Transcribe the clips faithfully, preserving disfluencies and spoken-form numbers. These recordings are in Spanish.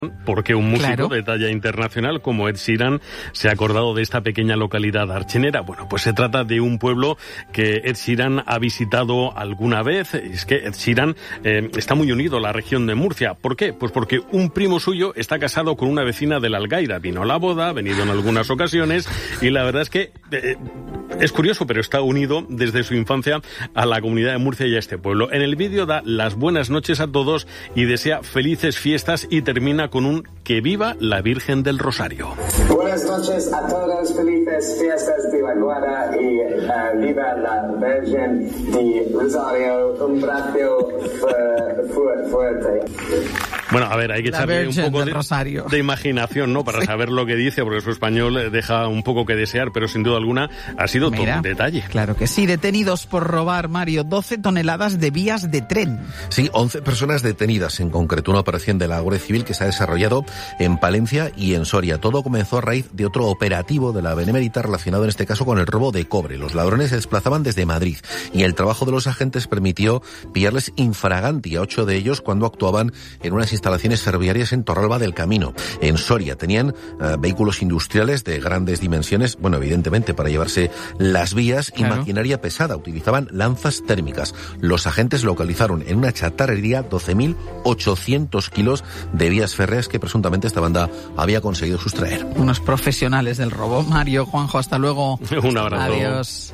Porque un músico claro. de talla internacional como Ed Sheeran se ha acordado de esta pequeña localidad archenera. Bueno, pues se trata de un pueblo que Ed Sheeran ha visitado alguna vez. Es que Ed Sheeran eh, está muy unido a la región de Murcia. ¿Por qué? Pues porque un primo suyo está casado con una vecina de la Algaida. Vino a la boda, ha venido en algunas ocasiones y la verdad es que eh, es curioso, pero está unido desde su infancia a la comunidad de Murcia y a este pueblo. En el vídeo da las buenas noches a todos y desea felices fiestas y termina con un "que viva la Virgen del Rosario". Buenas noches a todos, felices fiestas de la Guarda y uh, viva la Virgen del Rosario. Un brazo fu- fuerte. Bueno, a ver, hay que echarle un poco de, de imaginación, ¿no? Para sí. saber lo que dice, porque su español deja un poco que desear, pero sin duda alguna ha sido Mira, todo un detalle. Claro que sí. Detenidos por robar, Mario, doce toneladas de vías de tren. Sí, once personas detenidas, en concreto una operación de la Guardia Civil que se ha desarrollado en Palencia y en Soria. Todo comenzó a raíz de otro operativo de la Benemérita relacionado en este caso con el robo de cobre. Los ladrones se desplazaban desde Madrid y el trabajo de los agentes permitió pillarles infraganti a ocho de ellos cuando actuaban en unas instalaciones ferroviarias en Torralba del Camino. En Soria tenían uh, vehículos industriales de grandes dimensiones, bueno, evidentemente para llevarse las vías claro. y maquinaria pesada. Utilizaban lanzas térmicas. Los agentes localizaron en una chatarrería doce mil ochocientos kilos de vías férreas que presuntamente esta banda había conseguido sustraer. Unos profesionales del robo. Mario, Juanjo, hasta luego. Un abrazo. Adiós.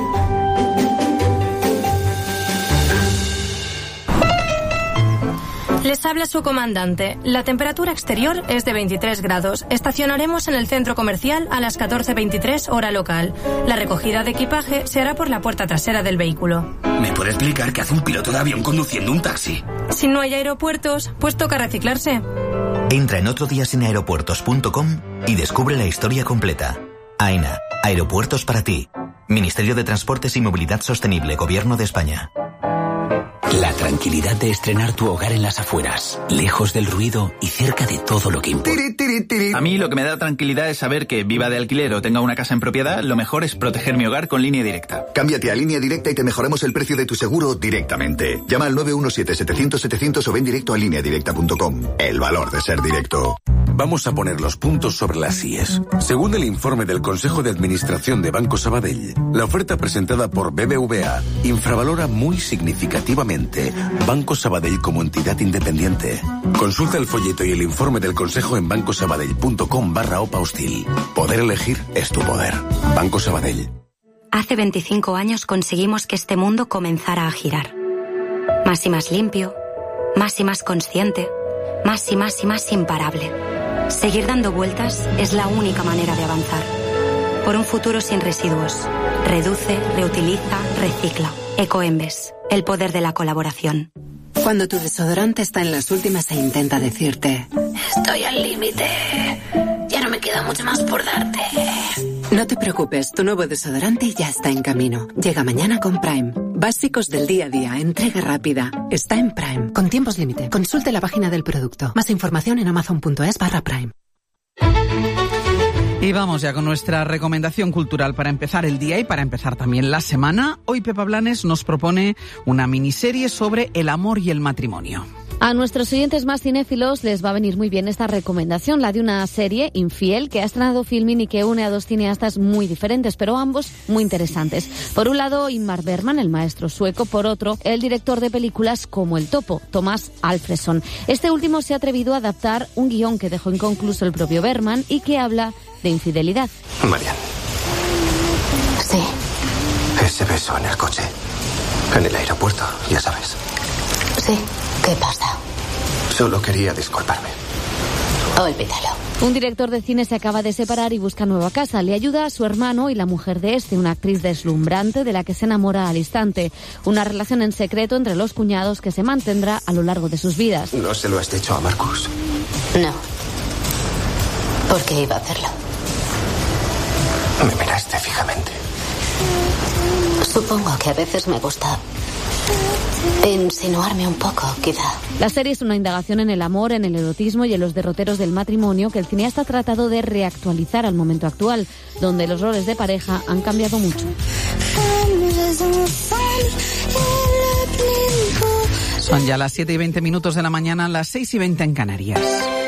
Les habla su comandante. La temperatura exterior es de veintitrés grados. Estacionaremos en el centro comercial a las catorce veintitrés hora local. La recogida de equipaje se hará por la puerta trasera del vehículo. ¿Me puede explicar qué hace un piloto de avión conduciendo un taxi? Si no hay aeropuertos, pues toca reciclarse. Entra en otro día sin aeropuertos punto com y descubre la historia completa. AENA, Aeropuertos para ti. Ministerio de Transportes y Movilidad Sostenible, Gobierno de España. La tranquilidad de estrenar tu hogar en las afueras, lejos del ruido y cerca de todo lo que importa. A mí lo que me da tranquilidad es saber que viva de alquiler o tenga una casa en propiedad, lo mejor es proteger mi hogar con Línea Directa. Cámbiate a Línea Directa y te mejoramos el precio de tu seguro directamente. Llama al nueve uno siete, setecientos, setecientos o ven directo a línea directa punto com. El valor de ser directo. Vamos a poner los puntos sobre las íes. Según el informe del Consejo de Administración de Banco Sabadell, la oferta presentada por B B V A infravalora muy significativamente Banco Sabadell como entidad independiente. Consulta el folleto y el informe del Consejo en bancosabadell punto com barra OPA hostil. Poder elegir es tu poder. Banco Sabadell. Hace veinticinco años conseguimos que este mundo comenzara a girar. Más y más limpio, más y más consciente, más y más y más imparable. Seguir dando vueltas es la única manera de avanzar. Por un futuro sin residuos. Reduce, reutiliza, recicla. Ecoembes, el poder de la colaboración. Cuando tu desodorante está en las últimas e intenta decirte: estoy al límite, ya no me queda mucho más por darte. No te preocupes, tu nuevo desodorante ya está en camino. Llega mañana con Prime. Básicos del día a día, entrega rápida. Está en Prime, con tiempos límite. Consulte la página del producto. Más información en amazon punto es barra Prime. Y vamos ya con nuestra recomendación cultural para empezar el día y para empezar también la semana. Hoy Pepa Blanes nos propone una miniserie sobre el amor y el matrimonio. A nuestros oyentes más cinéfilos les va a venir muy bien esta recomendación, la de una serie, Infiel, que ha estrenado Filmin y que une a dos cineastas muy diferentes, pero ambos muy interesantes. Por un lado, Ingmar Bergman, el maestro sueco; por otro, el director de películas como El Topo, Thomas Alfredson. Este último se ha atrevido a adaptar un guión que dejó inconcluso el propio Bergman y que habla de infidelidad. Marian. Sí. Ese beso en el coche. En el aeropuerto, ya sabes. Sí. ¿Qué pasa? Solo quería disculparme. Olvídalo. Un director de cine se acaba de separar y busca nueva casa. Le ayuda a su hermano y la mujer de este, una actriz deslumbrante de la que se enamora al instante. Una relación en secreto entre los cuñados que se mantendrá a lo largo de sus vidas. ¿No se lo has dicho a Marcus? No. ¿Por qué iba a hacerlo? Me miraste fijamente. Supongo que a veces me gusta insinuarme un poco, quizá. La serie es una indagación en el amor, en el erotismo y en los derroteros del matrimonio que el cineasta ha tratado de reactualizar al momento actual, donde los roles de pareja han cambiado mucho. Son ya las siete y veinte minutos de la mañana, las seis y veinte en Canarias.